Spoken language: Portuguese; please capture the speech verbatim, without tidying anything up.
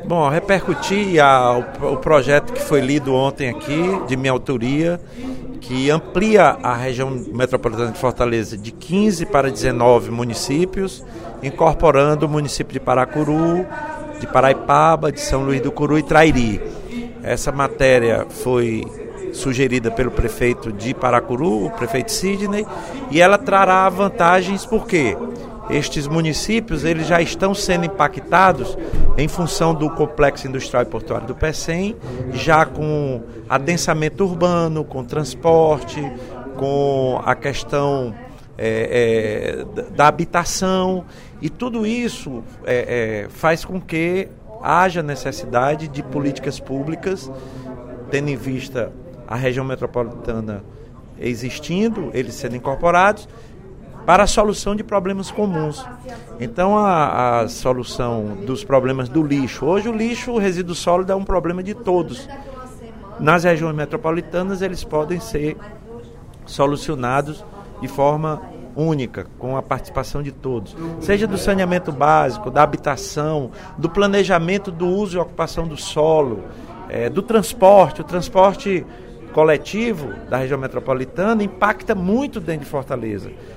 Bom, repercutir a, o, o projeto que foi lido ontem aqui, de minha autoria, que amplia a região metropolitana de Fortaleza de quinze para dezenove municípios, incorporando o município de Paracuru, de Paraipaba, de São Luís do Curu e Trairi. Essa matéria foi sugerida pelo prefeito de Paracuru, o prefeito Sidney, e ela trará vantagens porque estes municípios eles já estão sendo impactados em função do complexo industrial e portuário do Pecém, já com adensamento urbano, com transporte, com a questão é, é, da habitação, e tudo isso é, é, faz com que haja necessidade de políticas públicas, tendo em vista a região metropolitana existindo, eles sendo incorporados, para a solução de problemas comuns. Então, a, a solução dos problemas do lixo. Hoje, o lixo, o resíduo sólido é um problema de todos. Nas regiões metropolitanas, eles podem ser solucionados de forma única, com a participação de todos. Seja do saneamento básico, da habitação, do planejamento do uso e ocupação do solo, é, do transporte. O transporte coletivo da região metropolitana impacta muito dentro de Fortaleza.